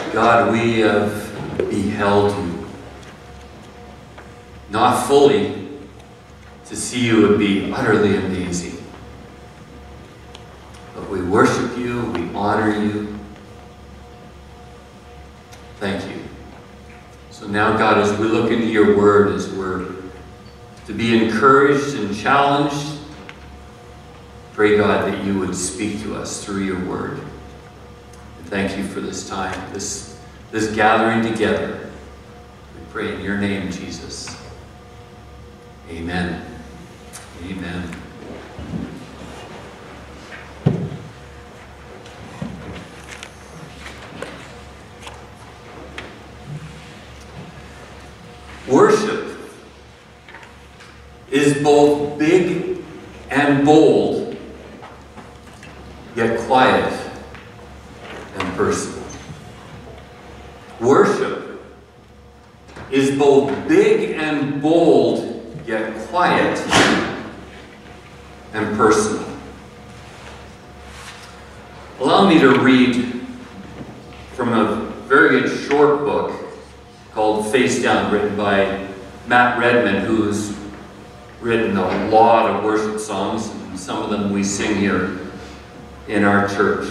God, we have beheld you. Not fully. To see you would be utterly amazing. But we worship you, we honor you. Thank you. So now, God, as we look into your word, as we're to be encouraged and challenged, pray, God, that you would speak to us through your word. And thank you for this time, this gathering together. We pray in your name, Jesus. Amen. Amen. Worship is both big and bold, yet quiet and personal. Worship is both big and bold, yet quiet and personal. Allow me to read from a very good short book called Face Down, written by Matt Redman, who's written a lot of worship songs, and some of them we sing here in our church.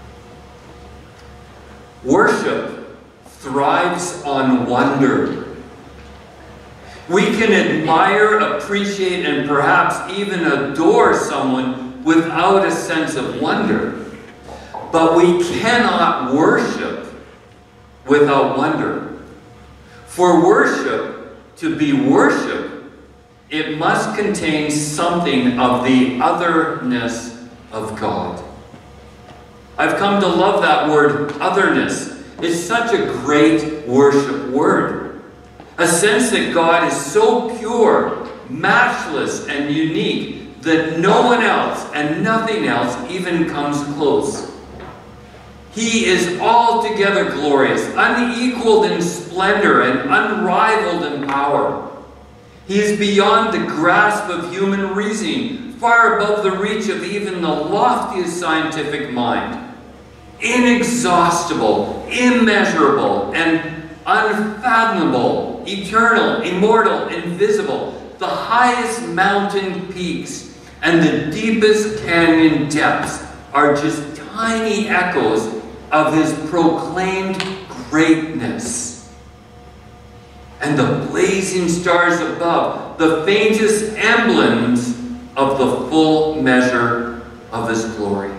Worship thrives on wonder. We can admire, appreciate, and perhaps even adore someone without a sense of wonder. But we cannot worship without wonder. For worship to be worship, it must contain something of the otherness of God. I've come to love that word, otherness. It's such a great worship word. A sense that God is so pure, matchless, and unique that no one else and nothing else even comes close. He is altogether glorious, unequaled in splendor, and unrivaled in power. He is beyond the grasp of human reasoning, far above the reach of even the loftiest scientific mind. Inexhaustible, immeasurable, and unfathomable, eternal, immortal, invisible, the highest mountain peaks and the deepest canyon depths are just tiny echoes of his proclaimed greatness. And the blazing stars above, the faintest emblems of the full measure of his glory.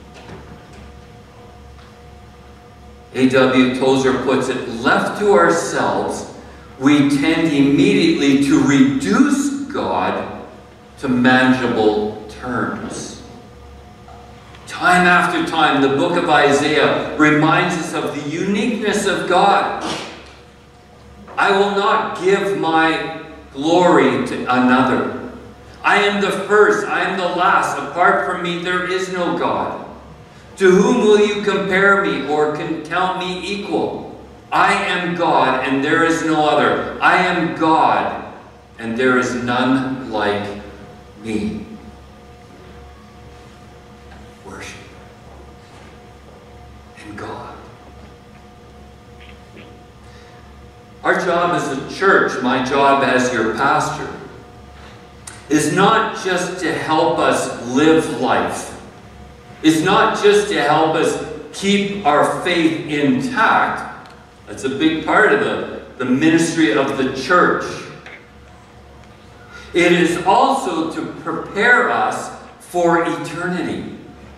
A.W. Tozer puts it, left to ourselves, we tend immediately to reduce God to manageable terms. Time after time, the book of Isaiah reminds us of the uniqueness of God. I will not give my glory to another. I am the first, I am the last. Apart from me, there is no God. To whom will you compare me or can count me equal? I am God and there is no other. I am God and there is none like me. Worship in God. Our job as a church, my job as your pastor, is not just to help us live life. It's not just to help us keep our faith intact. That's a big part of the ministry of the church. It is also to prepare us for eternity.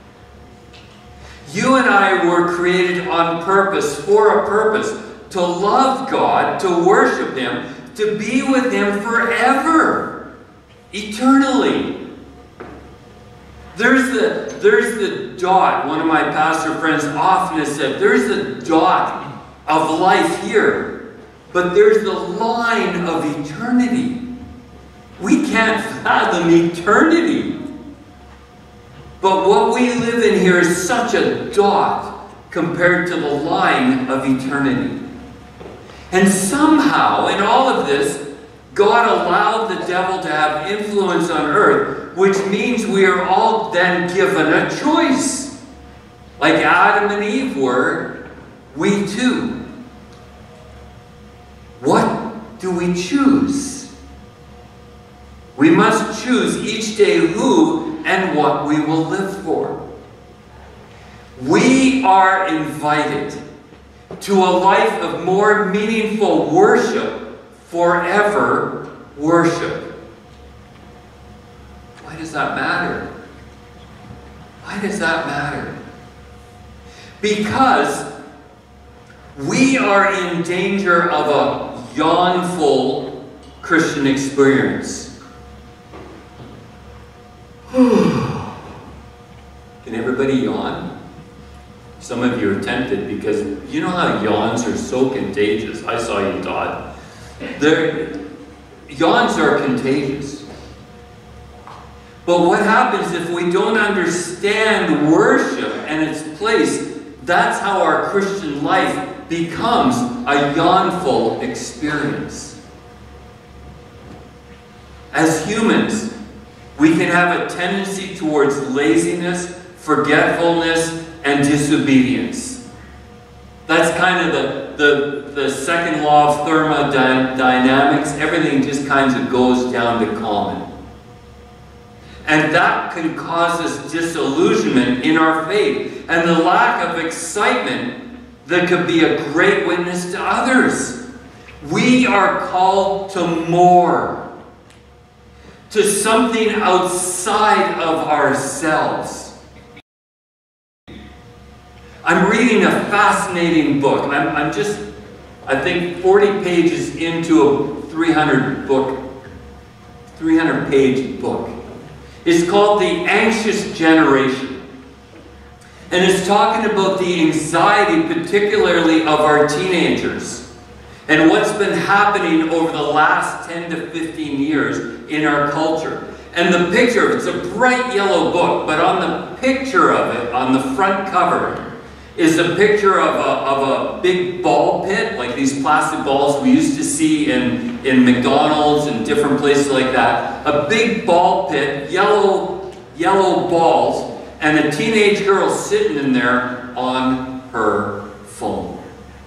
You and I were created on purpose, for a purpose, to love God, to worship Him, to be with Him forever, eternally. There's the dot. One of my pastor friends often has said, there's the dot of life here, but there's the line of eternity. We can't fathom eternity. But what we live in here is such a dot compared to the line of eternity. And somehow, in all of this, God allowed the devil to have influence on earth, which means we are all then given a choice. Like Adam and Eve were, we too. What do we choose? We must choose each day who and what we will live for. We are invited to a life of more meaningful worship, forever worship. Why does that matter? Why does that matter? Because we are in danger of a yawnful Christian experience. Can everybody yawn? Some of you are tempted because you know how yawns are so contagious. I saw you, Todd. Yawns are contagious. But what happens if we don't understand worship and its place? That's how our Christian life becomes a yawnful experience. As humans, we can have a tendency towards laziness, forgetfulness, and disobedience. That's kind of the second law of thermodynamics. Everything just kind of goes down to common. And that can cause us disillusionment in our faith and the lack of excitement that could be a great witness to others. We are called to more, to something outside of ourselves. I'm reading a fascinating book. I'm just, I think, 40 pages into a 300-page book. It's called The Anxious Generation. And it's talking about the anxiety, particularly of our teenagers, and what's been happening over the last 10 to 15 years in our culture. And the picture, it's a bright yellow book, but on the picture of it, on the front cover, is a picture of a big ball pit, like these plastic balls we used to see in McDonald's and different places like that. A big ball pit, yellow balls, and a teenage girl sitting in there on her phone.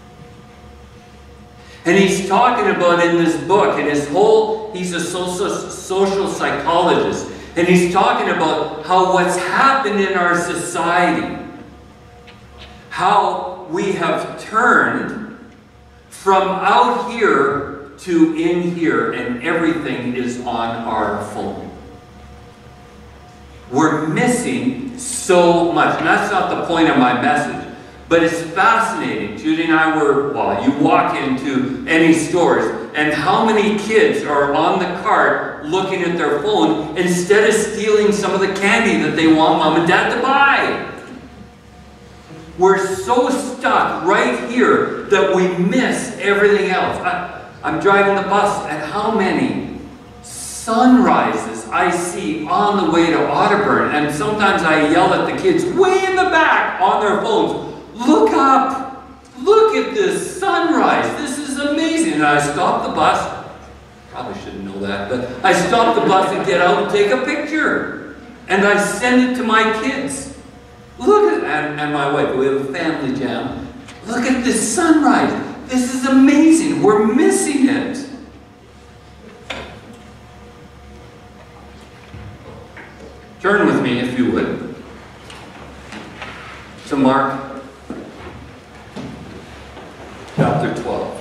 And he's talking about in this book, and he's a social psychologist, and he's talking about how what's happened in our society, how we have turned from out here to in here, and everything is on our phone. We're missing so much. And that's not the point of my message, but it's fascinating. Judy and I you walk into any stores, and how many kids are on the cart looking at their phone instead of stealing some of the candy that they want mom and dad to buy. We're so stuck right here that we miss everything else. I'm driving the bus, and how many sunrises I see on the way to Otterburn, and sometimes I yell at the kids way in the back on their phones, "Look up! Look at this sunrise! This is amazing!" And I stop the bus. Probably shouldn't know that, but I stop the bus and get out and take a picture. And I send it to my kids. Look at, and my wife, we have a family jam. Look at this sunrise. This is amazing. We're missing it. Turn with me, if you would, to Mark chapter 12,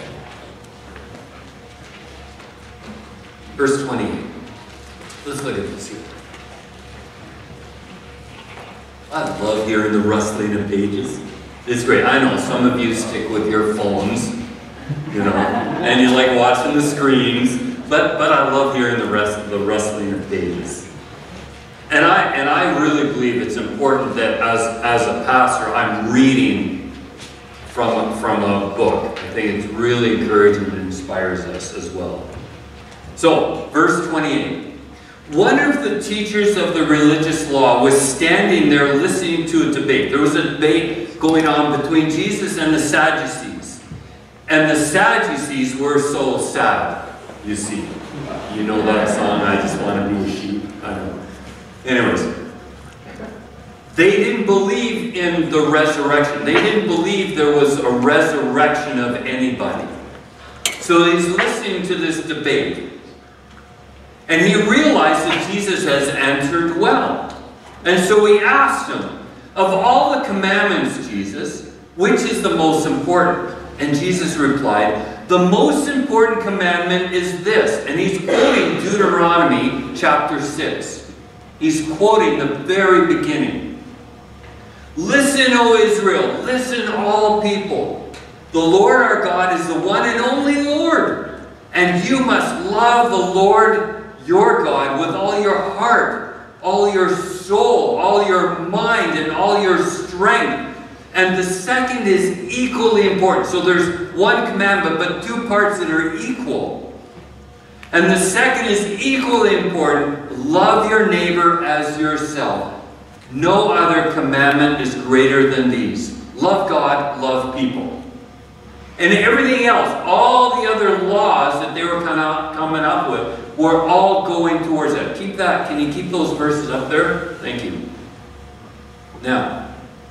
verse 28. Let's look at this here. I love hearing the rustling of pages. It's great. I know some of you stick with your phones, and you like watching the screens, but I love hearing the rustling of pages. And I really believe it's important that as a pastor, I'm reading from a book. I think it's really encouraging and inspires us as well. So, verse 28. One of the teachers of the religious law was standing there listening to a debate. There was a debate going on between Jesus and the Sadducees. And the Sadducees were so sad, you see. You know that song, "I Just Want to Be a Sheep"? I don't know. Anyways, they didn't believe in the resurrection. They didn't believe there was a resurrection of anybody. So he's listening to this debate. And he realized that Jesus has answered well. And so he asked him, of all the commandments, Jesus, which is the most important? And Jesus replied, the most important commandment is this. And he's quoting Deuteronomy chapter 6. He's quoting the very beginning. Listen, O Israel, listen, all people. The Lord our God is the one and only Lord. And you must love the Lord your God with all your heart, all your soul, all your mind, and all your strength. And the second is equally important. So there's one commandment, but two parts that are equal. And the second is equally important. Love your neighbor as yourself. No other commandment is greater than these. Love God, love people. And everything else, all the other laws that they were coming up with, were all going towards that. Keep that. Can you keep those verses up there? Thank you. Now,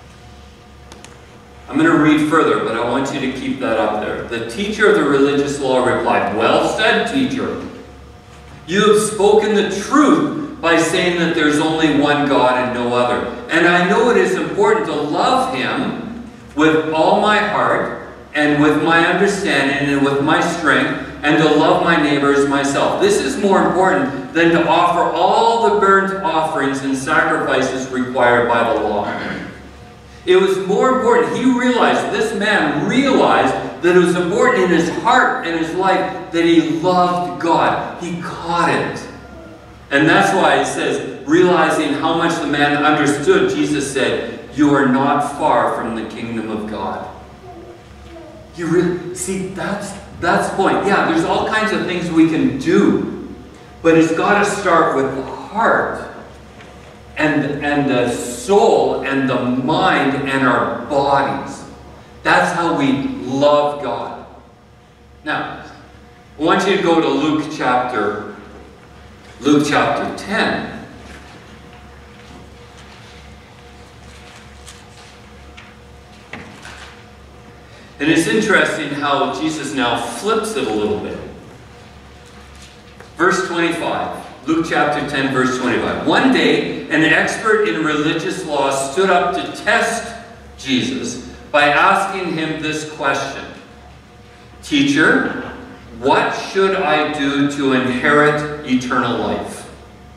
I'm going to read further, but I want you to keep that up there. The teacher of the religious law replied, well said, teacher. You have spoken the truth by saying that there's only one God and no other. And I know it is important to love Him with all my heart, and with my understanding, and with my strength, and to love my neighbor as myself. This is more important than to offer all the burnt offerings and sacrifices required by the law. It was more important. He realized, this man realized that it was important in his heart and his life that he loved God. He caught it. And that's why it says, realizing how much the man understood, Jesus said, you are not far from the kingdom of God. You really, see, that's the point. Yeah, there's all kinds of things we can do, but it's got to start with the heart and the soul and the mind and our bodies. That's how we love God. Now, I want you to go to Luke chapter 10. And it's interesting how Jesus now flips it a little bit. Verse 25. Luke chapter 10, verse 25. One day, an expert in religious law stood up to test Jesus by asking him this question. Teacher, what should I do to inherit eternal life?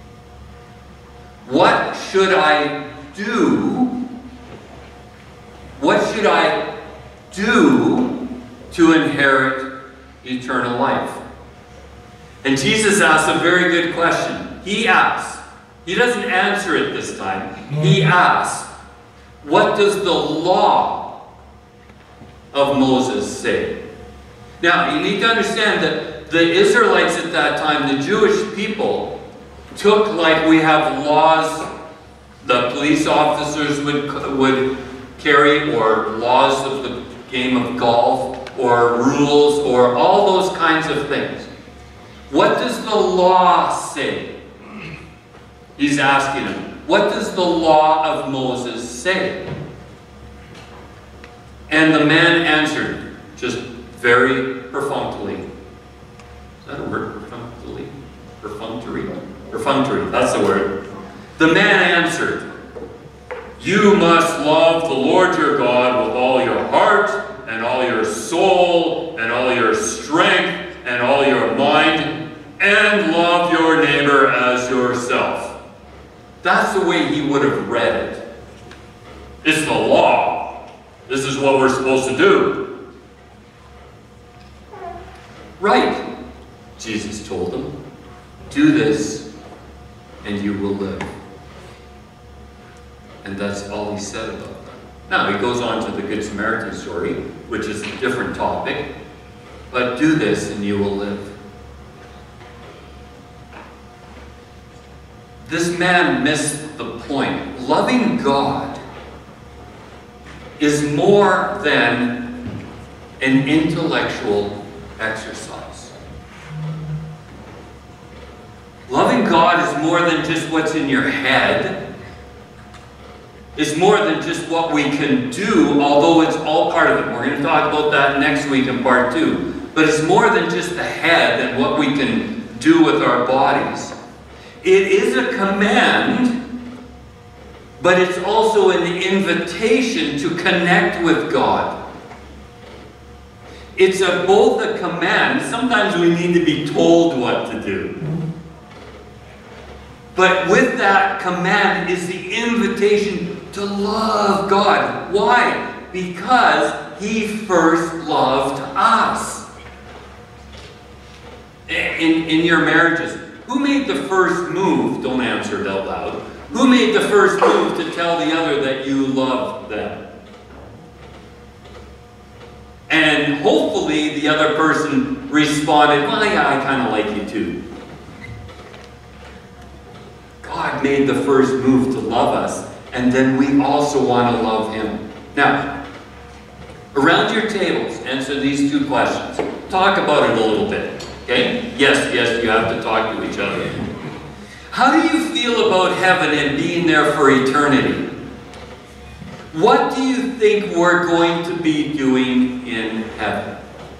What should I do? What should I do to inherit eternal life? And Jesus asks a very good question. He asks, he doesn't answer it this time. He asks, what does the law of Moses say? Now, you need to understand that the Israelites at that time, the Jewish people, took like we have laws the police officers would carry, or laws of the game of golf, or rules, or all those kinds of things. What does the law say? He's asking him. What does the law of Moses say? And the man answered, just very perfunctorily. Is that a word? Perfunctorily? Perfunctory? Perfunctory, that's the word. The man answered, you must love the Lord your God with all your heart, and all your soul, and all your strength, and all your mind, and love your neighbor as yourself. That's the way he would have read it. It's the law. This is what we're supposed to do. Right, Jesus told him. Do this, and you will live. And that's all he said about that. Now, he goes on to the Good Samaritan story, which is a different topic. But do this, and you will live. This man missed the point. Loving God is more than an intellectual exercise. Loving God is more than just what's in your head. is more than just what we can do, although it's all part of it. We're going to talk about that next week in part 2. But it's more than just the head and what we can do with our bodies. It is a command, but it's also an invitation to connect with God. It's both a command. Sometimes we need to be told what to do. But with that command is the invitation to love God. Why? Because He first loved us. In your marriages, who made the first move? Don't answer it out loud. Who made the first move to tell the other that you love them? And hopefully the other person responded, well, yeah, I kind of like you too. God made the first move to love us, and then we also want to love Him. Now, around your tables, answer these 2 questions. Talk about it a little bit, okay? Yes, you have to talk to each other. How do you feel about heaven and being there for eternity? What do you think we're going to be doing in heaven?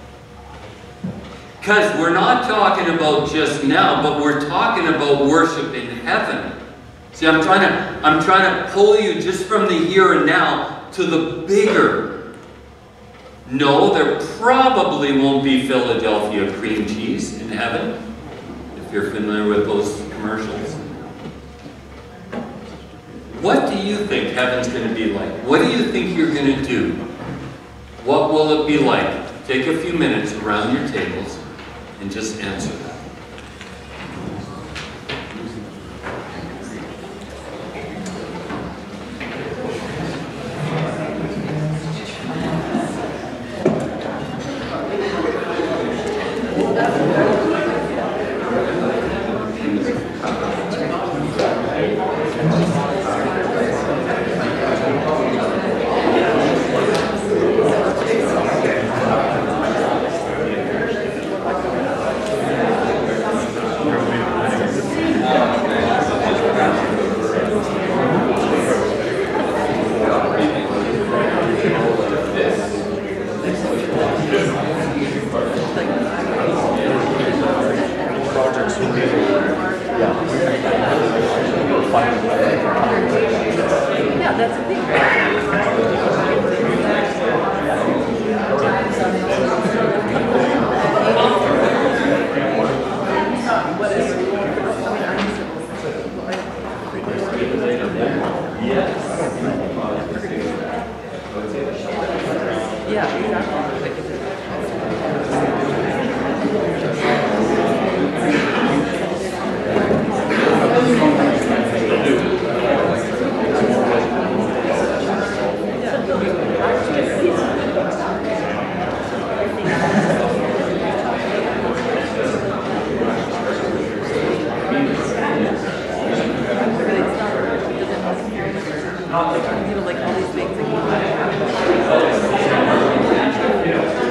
Because we're not talking about just now, but we're talking about worship in heaven. See, I'm trying to pull you just from the here and now to the bigger. No, there probably won't be Philadelphia cream cheese in heaven, if you're familiar with those commercials. What do you think heaven's going to be like? What do you think you're going to do? What will it be like? Take a few minutes around your tables and just answer that. Like all these things.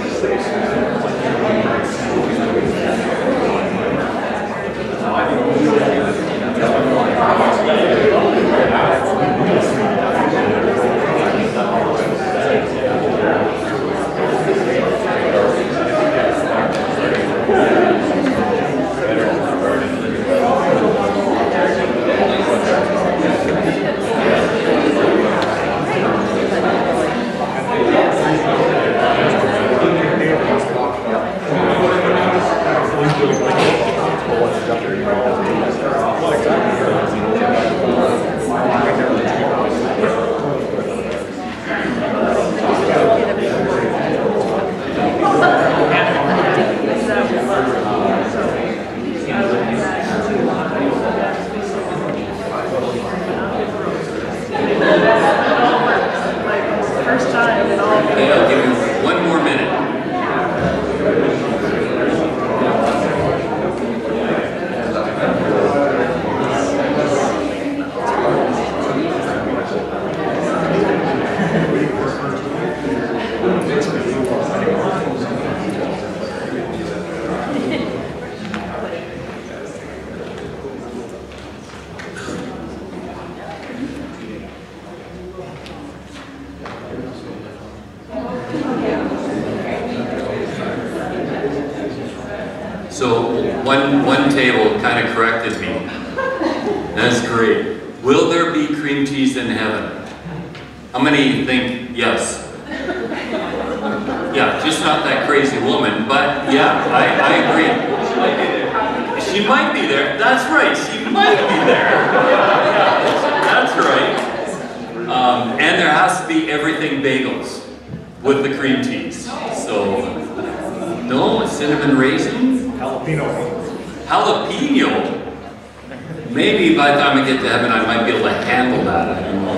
So one table kind of corrected me. That's great. Will there be cream cheese in heaven? How many think yes? Yeah, just not that crazy woman, but yeah, I agree. She might be there. That's right, she might be there. That's right. And there has to be everything bagels with the cream cheese. So, no, cinnamon raisin? Jalapeno. Jalapeno? Maybe by the time I get to heaven, I might be able to handle that. I don't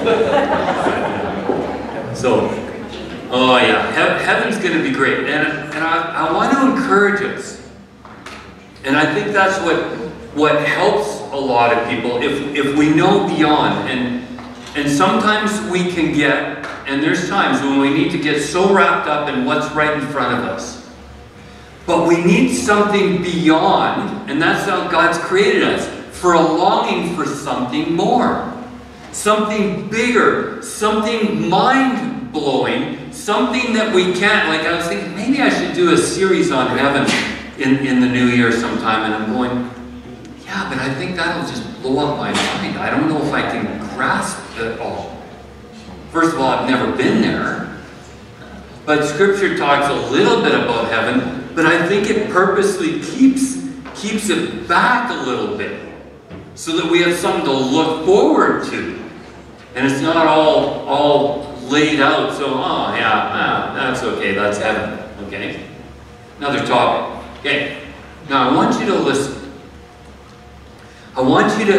know. So, oh yeah, heaven's going to be great. And I want to encourage us. And I think that's what helps a lot of people if we know beyond. And sometimes we can get, and there's times when we need to get so wrapped up in what's right in front of us. But we need something beyond, and that's how God's created us, for a longing for something more. Something bigger, something mind-blowing, something that we can't, like I was thinking, maybe I should do a series on heaven in the new year sometime, and I'm going, yeah, but I think that'll just blow up my mind. I don't know if I can grasp it all. First of all, I've never been there, but Scripture talks a little bit about heaven, but I think it purposely keeps it back a little bit, so that we have something to look forward to. And it's not all laid out, so, oh yeah, that's okay, that's heaven, okay? Another topic. Okay, now I want you to listen. I want you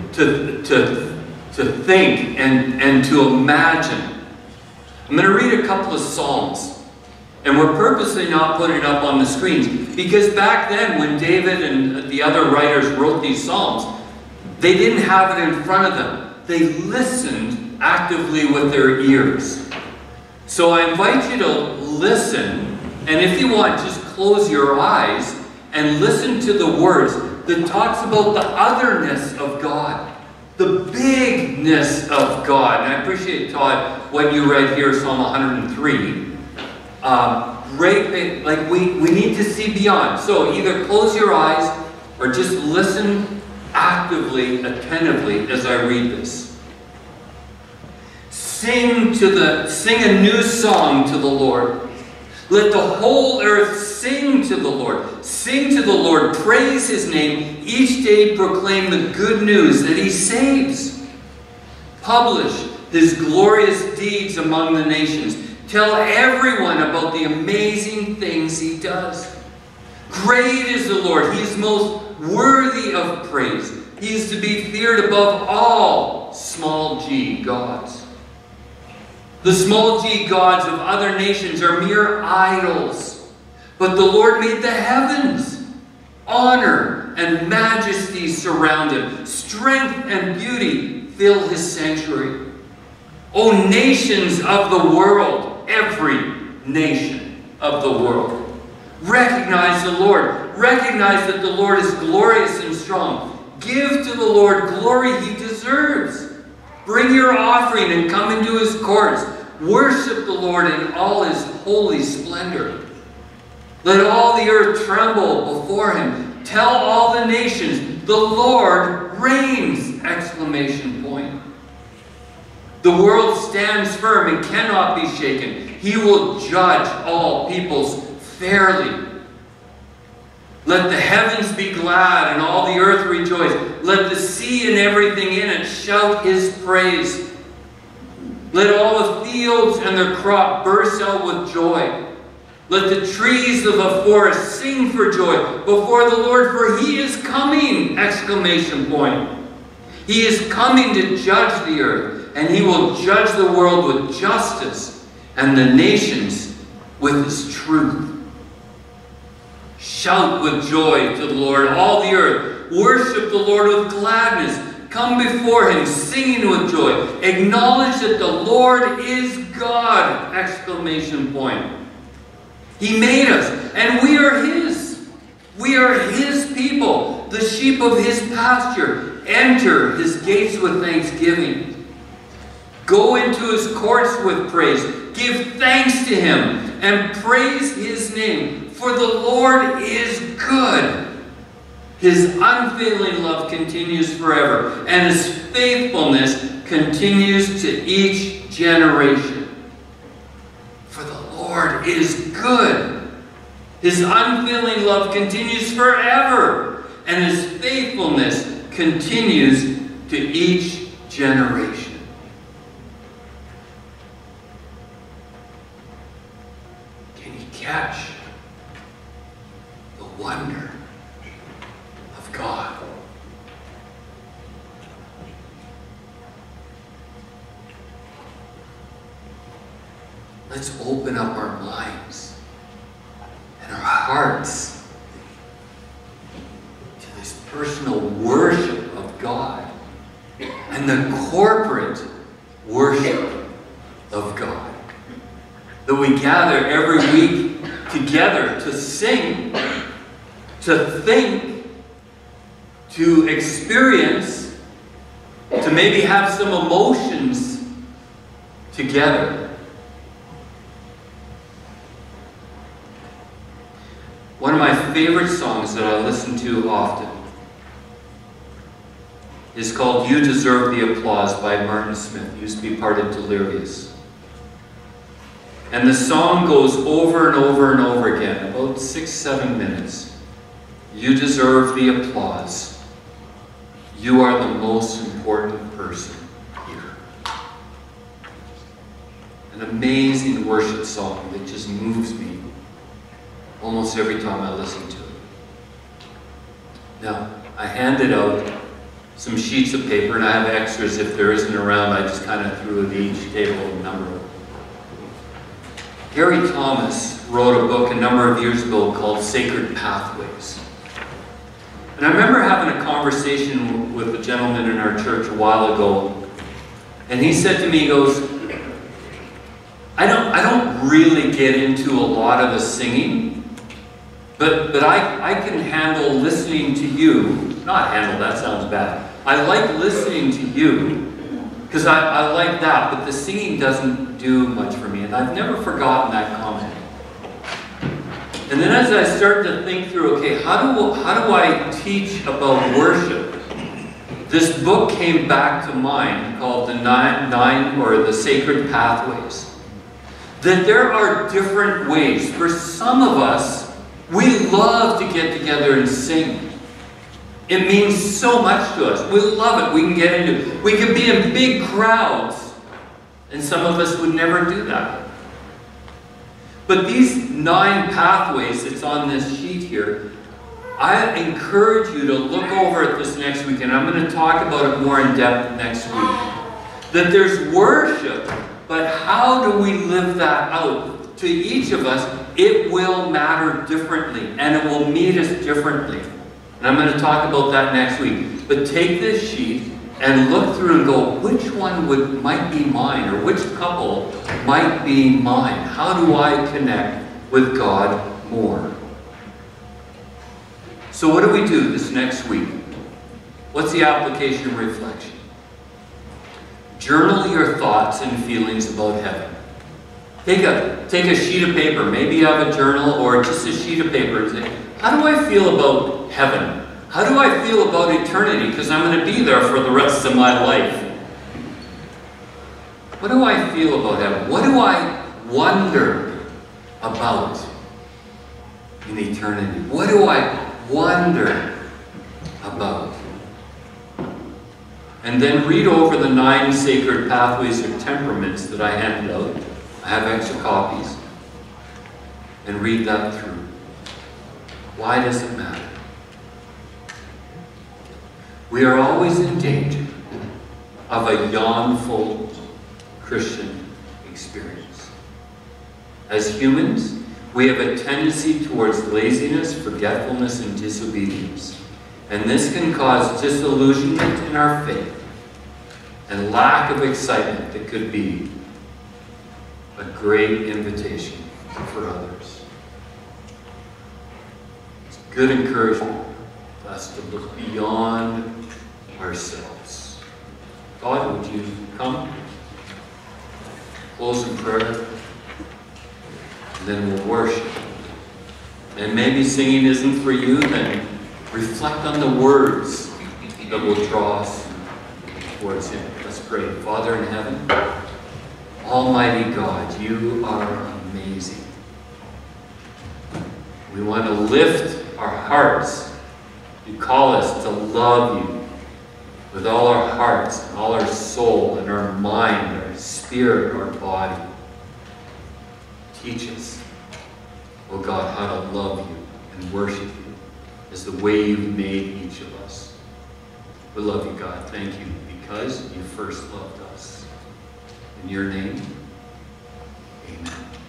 to think and to imagine. I'm going to read a couple of Psalms. And we're purposely not putting it up on the screens, because back then when David and the other writers wrote these Psalms, they didn't have it in front of them. They listened actively with their ears. So I invite you to listen, and if you want, just close your eyes and listen to the words that talks about the otherness of God, the bigness of God. And I appreciate, Todd, what you read here, Psalm 103. Great, like we need to see beyond. So either close your eyes or just listen actively, attentively as I read this. Sing a new song to the Lord. Let the whole earth sing to the Lord. Sing to the Lord, praise His name. Each day proclaim the good news that He saves. Publish His glorious deeds among the nations. Tell everyone about the amazing things He does. Great is the Lord. He is most worthy of praise. He is to be feared above all small g gods. The small g gods of other nations are mere idols. But the Lord made the heavens. Honor and majesty surround Him. Strength and beauty fill His sanctuary. O nations of the world, every nation of the world, recognize the Lord. Recognize that the Lord is glorious and strong. Give to the Lord glory He deserves. Bring your offering and come into His courts. Worship the Lord in all His holy splendor. Let all the earth tremble before Him. Tell all the nations, the Lord reigns! Exclamation point. The world stands firm and cannot be shaken. He will judge all peoples fairly. Let the heavens be glad and all the earth rejoice. Let the sea and everything in it shout His praise. Let all the fields and their crop burst out with joy. Let the trees of the forest sing for joy before the Lord, for He is coming! Exclamation point. He is coming to judge the earth, and He will judge the world with justice and the nations with His truth. Shout with joy to the Lord, all the earth. Worship the Lord with gladness. Come before Him singing with joy. Acknowledge that the Lord is God! Exclamation point. He made us, and we are His. We are His people, the sheep of His pasture. Enter His gates with thanksgiving. Go into His courts with praise. Give thanks to Him and praise His name. For the Lord is good. His unfailing love continues forever, and His faithfulness continues to each generation. For the Lord is good. His unfailing love continues forever, and His faithfulness continues to each generation. Can you catch the wonder of God? Let's open up our minds and our hearts to this personal worship of God and the corporate worship of God. That we gather every week together to sing, to think, to experience, to maybe have some emotions together. One of my favorite songs that I listen to often is called You Deserve the Applause by Martin Smith. He used to be part of Delirious. And the song goes over and over and over again, about 6-7 minutes. You deserve the applause. You are the most important person here. An amazing worship song that just moves me almost every time I listen to it. Now, I handed out some sheets of paper, and I have extras if there isn't around. I just kind of threw at each table a number. Gary Thomas wrote a book a number of years ago called Sacred Pathways. And I remember having a conversation with a gentleman in our church a while ago, and he said to me, he goes, I don't really get into a lot of the singing, but I can handle listening to you. Not handle, that sounds bad. I like listening to you, because I like that, but the singing doesn't do much for me. And I've never forgotten that comment. And then as I started to think through, okay, how do I teach about worship? This book came back to mind called the Sacred Pathways. That there are different ways. For some of us, we love to get together and sing. It means so much to us. We love it. We can get into it. We can be in big crowds. And some of us would never do that. But these 9 pathways that's on this sheet here, I encourage you to look over at this next week, and I'm going to talk about it more in depth next week. That there's worship, but how do we live that out? To each of us, it will matter differently, and it will meet us differently. And I'm going to talk about that next week. But take this sheet and look through and go, which one might be mine, or which couple might be mine? How do I connect with God more? So what do we do this next week? What's the application and reflection? Journal your thoughts and feelings about heaven. Take a sheet of paper, maybe you have a journal or just a sheet of paper, and say, how do I feel about heaven? How do I feel about eternity? Because I'm going to be there for the rest of my life. What do I feel about heaven? What do I wonder about in eternity? What do I wonder about? And then read over the 9 sacred pathways or temperaments that I handed out. I have extra copies. And read that through. Why does it matter? We are always in danger of a yawnful Christian experience. As humans, we have a tendency towards laziness, forgetfulness, and disobedience. And this can cause disillusionment in our faith and lack of excitement that could be a great invitation for others. It's good encouragement for us to look beyond ourselves. God, would you come? Close in prayer, and then we'll worship. And maybe singing isn't for you, then reflect on the words that will draw us towards Him. Let's pray. Father in heaven, Almighty God, you are amazing. We want to lift our hearts. You call us to love you with all our hearts, and all our soul, and our mind, our spirit, our body. Teach us, oh God, how to love you and worship you as the way you've made each of us. We love you, God. Thank you, because you first loved us. In your name, amen.